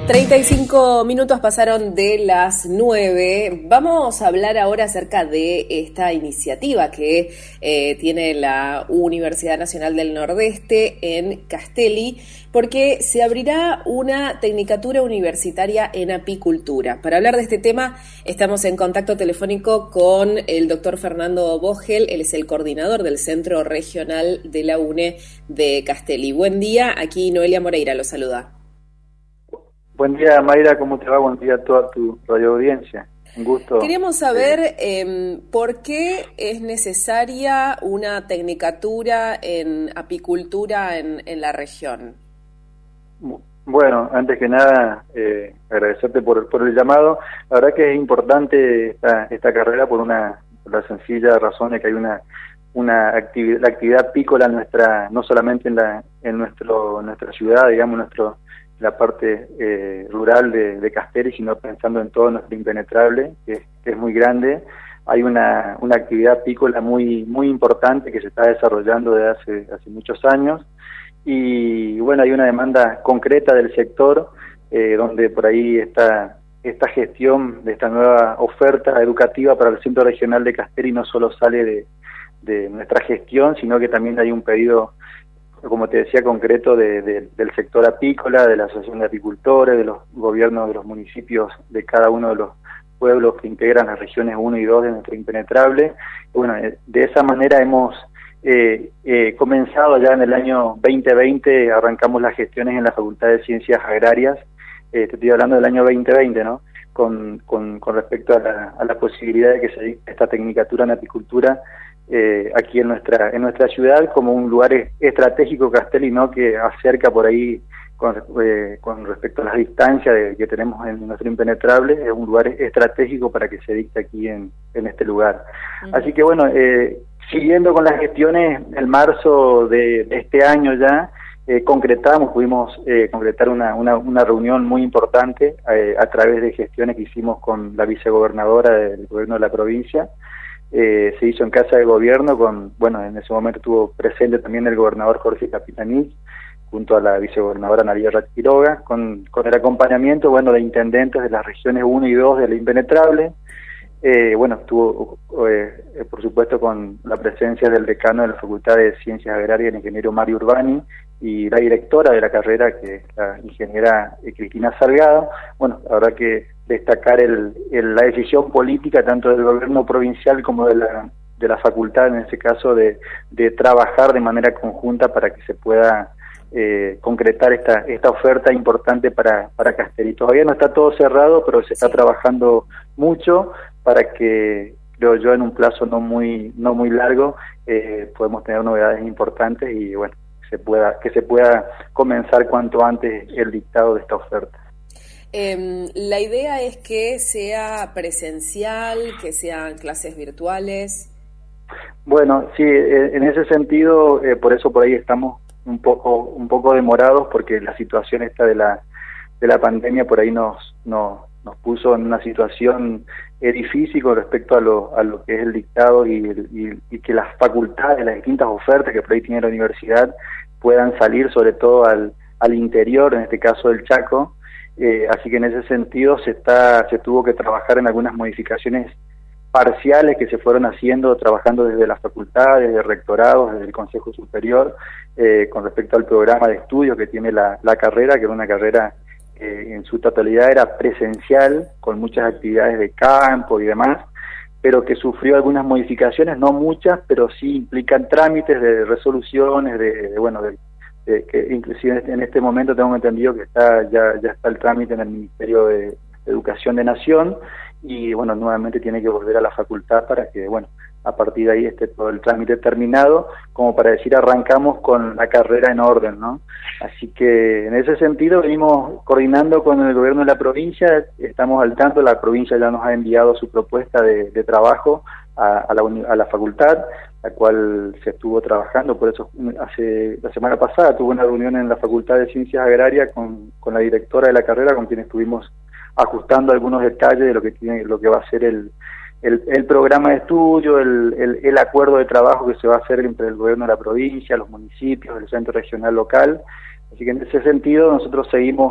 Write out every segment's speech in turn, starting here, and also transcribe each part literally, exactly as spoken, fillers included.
treinta y cinco minutos pasaron de las nueve. Vamos a hablar ahora acerca de esta iniciativa que eh, tiene la Universidad Nacional del Nordeste en Castelli, porque se abrirá una tecnicatura universitaria en apicultura. Para hablar de este tema estamos en contacto telefónico con el doctor Fernando Vogel. Él es el coordinador del Centro Regional de la UNE de Castelli. Buen día, aquí Noelia Moreira lo saluda. Buen día, Mayra, ¿cómo te va? Buen día a toda tu radio audiencia. Un gusto. Queríamos saber eh, por qué es necesaria una tecnicatura en apicultura en, en la región. Bueno, antes que nada, eh, agradecerte por, por el llamado. La verdad que es importante esta, esta carrera por una por la sencilla razón de que hay una una actividad, la actividad apícola en nuestra, no solamente en la en nuestro en nuestra ciudad, digamos, nuestro la parte eh, rural de, de Castelli, sino pensando en todo nuestro impenetrable, que, que es muy grande. Hay una, una actividad apícola muy muy importante que se está desarrollando desde hace, hace muchos años, y bueno, hay una demanda concreta del sector, eh, donde por ahí está esta gestión de esta nueva oferta educativa para el Centro Regional de Castelli no solo sale de, de nuestra gestión, sino que también hay un pedido, como te decía, concreto de, de, del sector apícola, de la Asociación de Apicultores, de los gobiernos de los municipios de cada uno de los pueblos que integran las regiones uno y dos de nuestro impenetrable. Y bueno, de esa manera hemos eh, eh, comenzado ya en el año veinte veinte, arrancamos las gestiones en la Facultad de Ciencias Agrarias, eh, te estoy hablando del año veinte veinte, ¿no? Con, con, con respecto a la, a la posibilidad de que se dé esta tecnicatura en apicultura, Eh, aquí en nuestra en nuestra ciudad, como un lugar estratégico Castelli, ¿no? Que acerca por ahí con, eh, con respecto a las distancias de, que tenemos en nuestro impenetrable, es un lugar estratégico para que se dicte aquí en, en este lugar. Uh-huh. Así que bueno, eh, siguiendo con las gestiones, en marzo de, de este año ya eh, concretamos, pudimos eh, concretar una, una, una reunión muy importante eh, a través de gestiones que hicimos con la vicegobernadora del gobierno de la provincia. Eh, se hizo en Casa de Gobierno con, bueno, en ese momento estuvo presente también el gobernador Jorge Capitanich, junto a la vicegobernadora Nadia Rat Quiroga, con, con el acompañamiento, bueno, de intendentes de las regiones uno y dos de la impenetrable. Eh, bueno, estuvo, eh, por supuesto, con la presencia del decano de la Facultad de Ciencias Agrarias, el ingeniero Mario Urbani, y la directora de la carrera, que es la ingeniera Cristina Salgado. Bueno, la verdad que destacar el, el, la decisión política tanto del gobierno provincial como de la, de la facultad, en ese caso, de, de trabajar de manera conjunta para que se pueda eh, concretar esta, esta oferta importante para, para Castelli. Todavía no está todo cerrado, pero se está trabajando mucho para que, creo yo, en un plazo no muy, no muy largo, eh, podemos tener novedades importantes y bueno, se pueda, que se pueda comenzar cuanto antes el dictado de esta oferta. Eh, la idea es que sea presencial, que sean clases virtuales. Bueno, sí, en ese sentido, eh, por eso por ahí estamos un poco un poco demorados, porque la situación esta de la de la pandemia por ahí nos nos, nos puso en una situación eh, difícil con respecto a lo a lo que es el dictado y, y, y que las facultades, las distintas ofertas que por ahí tiene la universidad puedan salir sobre todo al, al interior, en este caso del Chaco. Eh, así que en ese sentido se está se tuvo que trabajar en algunas modificaciones parciales que se fueron haciendo, trabajando desde las facultades, desde rectorados, desde el Consejo Superior, eh, con respecto al programa de estudios que tiene la, la carrera, que era una carrera eh, en su totalidad era presencial, con muchas actividades de campo y demás, pero que sufrió algunas modificaciones, no muchas, pero sí implican trámites de resoluciones, de, de bueno, de Eh, que inclusive en este momento tengo entendido que está ya ya está el trámite en el Ministerio de Educación de Nación y bueno, nuevamente tiene que volver a la facultad para que bueno, a partir de ahí esté todo el trámite terminado, como para decir arrancamos con la carrera en orden, ¿no? Así que en ese sentido venimos coordinando con el gobierno de la provincia, estamos al tanto, la provincia ya nos ha enviado su propuesta de, de trabajo a, a, la, a la facultad, la cual se estuvo trabajando. Por eso hace la semana pasada tuve una reunión en la Facultad de Ciencias Agrarias con, con la directora de la carrera, con quien estuvimos ajustando algunos detalles de lo que tiene, lo que va a ser el, el, el programa de estudio, el, el, el acuerdo de trabajo que se va a hacer entre el gobierno de la provincia, los municipios, el centro regional local. Así que en ese sentido nosotros seguimos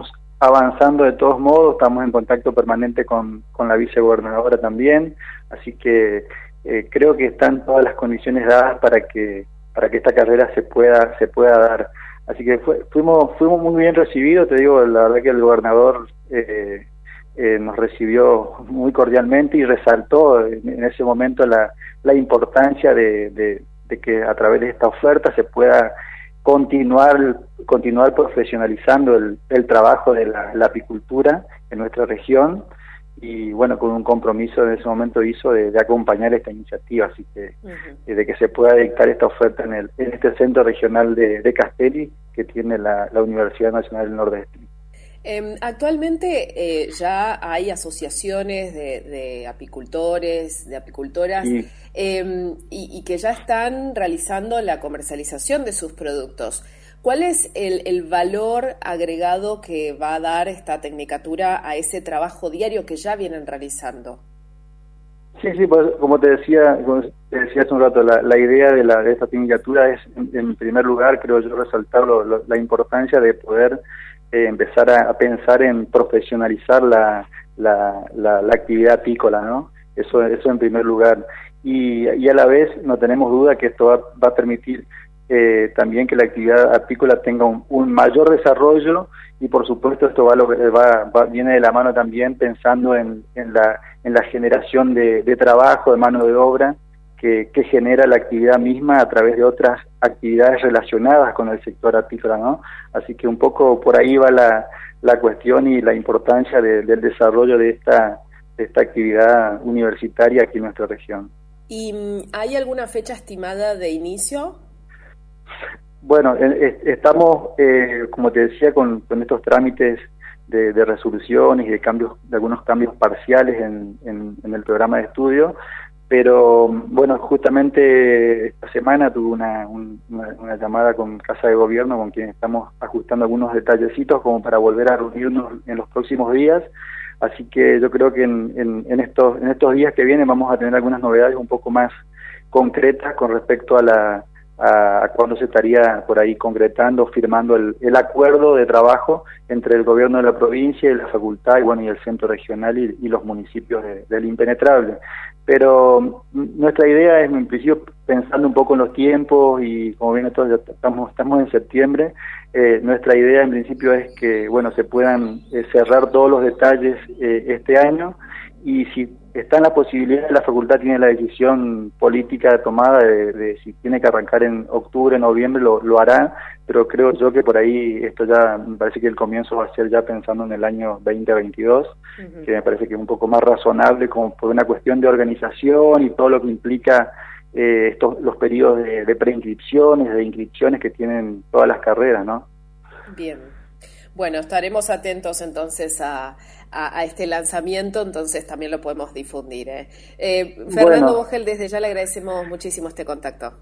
avanzando de todos modos, estamos en contacto permanente con, con la vicegobernadora también, así que eh, creo que están todas las condiciones dadas para que para que esta carrera se pueda se pueda dar. Así que fue, fuimos fuimos muy bien recibidos, te digo, la verdad que el gobernador eh, eh, nos recibió muy cordialmente y resaltó en, en ese momento la, la importancia de, de, de que a través de esta oferta se pueda continuar continuar profesionalizando el, el trabajo de la, la apicultura en nuestra región, y bueno, con un compromiso en ese momento hizo de, de acompañar esta iniciativa, así que uh-huh. de que se pueda dictar esta oferta en, el, en este centro regional de, de Castelli que tiene la, la Universidad Nacional del Nordeste. Eh, actualmente eh, ya hay asociaciones de, de apicultores, de apicultoras, sí. eh, y, y que ya están realizando la comercialización de sus productos. ¿Cuál es el, el valor agregado que va a dar esta tecnicatura a ese trabajo diario que ya vienen realizando? Sí, sí, pues, como te decía, como te decía hace un rato, la, la idea de, la, de esta tecnicatura es, en, en primer lugar, creo yo, resaltar lo, lo, la importancia de poder eh, empezar a, a pensar en profesionalizar la, la, la, la actividad apícola, ¿no? Eso, eso en primer lugar. Y, y a la vez no tenemos duda que esto va, va a permitir Eh, también que la actividad apícola tenga un, un mayor desarrollo, y por supuesto esto va, va, va viene de la mano también pensando en, en, la, en la generación de, de trabajo, de mano de obra que, que genera la actividad misma a través de otras actividades relacionadas con el sector apícola, ¿no? Así que un poco por ahí va la, la cuestión y la importancia de, del desarrollo de esta, de esta actividad universitaria aquí en nuestra región. ¿Y hay alguna fecha estimada de inicio? Bueno, eh, estamos, eh, como te decía, con, con estos trámites de, de resoluciones y de cambios, de algunos cambios parciales en, en, en el programa de estudio, pero bueno, justamente esta semana tuve una, un, una, una llamada con Casa de Gobierno, con quien estamos ajustando algunos detallecitos como para volver a reunirnos en los próximos días, así que yo creo que en, en, en, estos, en estos días que vienen vamos a tener algunas novedades un poco más concretas con respecto a la a, a cuándo se estaría por ahí concretando, firmando el, el acuerdo de trabajo entre el gobierno de la provincia y la facultad y bueno y el centro regional y, y los municipios de, del Impenetrable. Pero nuestra idea es, en principio, pensando un poco en los tiempos y como bien todos ya estamos, estamos en septiembre, eh, nuestra idea en principio es que bueno se puedan eh, cerrar todos los detalles eh, este año, y si está en la posibilidad, la facultad tiene la decisión política tomada de, de si tiene que arrancar en octubre, noviembre, lo, lo hará, pero creo yo que por ahí esto ya, me parece que el comienzo va a ser ya pensando en el año veinte veintidós, uh-huh. que me parece que es un poco más razonable como por una cuestión de organización y todo lo que implica eh, estos los periodos de, de preinscripciones, de inscripciones que tienen todas las carreras, ¿no? Bien. Bueno, estaremos atentos entonces a, a, a este lanzamiento, entonces también lo podemos difundir. ¿eh? Eh, Fernando bueno, Vogel, desde ya le agradecemos muchísimo este contacto.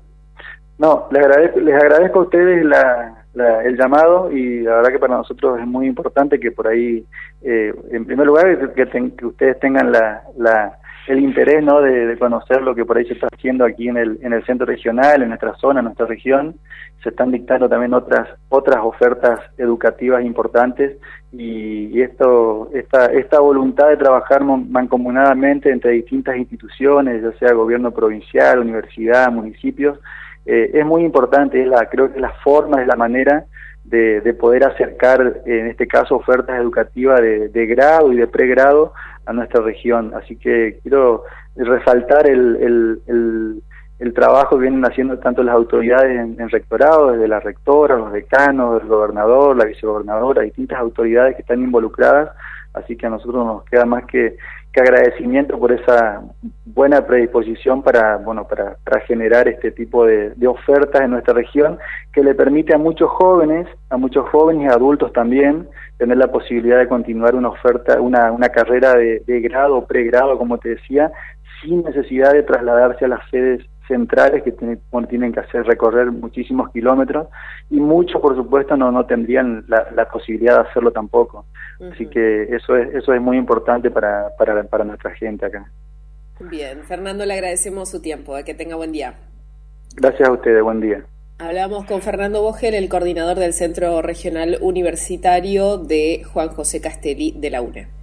No, les agradezco, les agradezco a ustedes la, la, el llamado, y la verdad que para nosotros es muy importante que por ahí, eh, en primer lugar, que, ten, que ustedes tengan la, la, el interés, ¿no?, de, de conocer lo que por ahí se está haciendo aquí en el, en el centro regional, en nuestra zona, en nuestra región. Se están dictando también otras otras ofertas educativas importantes, y, y esto esta esta voluntad de trabajar mancomunadamente entre distintas instituciones, ya sea gobierno provincial, universidad, municipios, eh, es muy importante. Es la creo que es la forma, es la manera de, de poder acercar, en este caso, ofertas educativas de, de grado y de pregrado a nuestra región. Así que quiero resaltar el, el, el el trabajo que vienen haciendo tanto las autoridades en, en rectorado, desde la rectora, los decanos, el gobernador, la vicegobernadora, distintas autoridades que están involucradas, así que a nosotros nos queda más que, que agradecimiento por esa buena predisposición para, bueno, para, para generar este tipo de, de ofertas en nuestra región, que le permite a muchos jóvenes, a muchos jóvenes y adultos también, tener la posibilidad de continuar una oferta, una, una carrera de, de grado o pregrado, como te decía, sin necesidad de trasladarse a las sedes centrales que tienen, bueno, tienen que hacer recorrer muchísimos kilómetros, y muchos por supuesto no no tendrían la, la posibilidad de hacerlo tampoco. Uh-huh. Así que eso es eso es muy importante para, para, para nuestra gente acá. Bien, Fernando, le agradecemos su tiempo, que tenga buen día. Gracias a ustedes, buen día. Hablamos con Fernando Vogel, el coordinador del Centro Regional Universitario de Juan José Castelli de la UNE.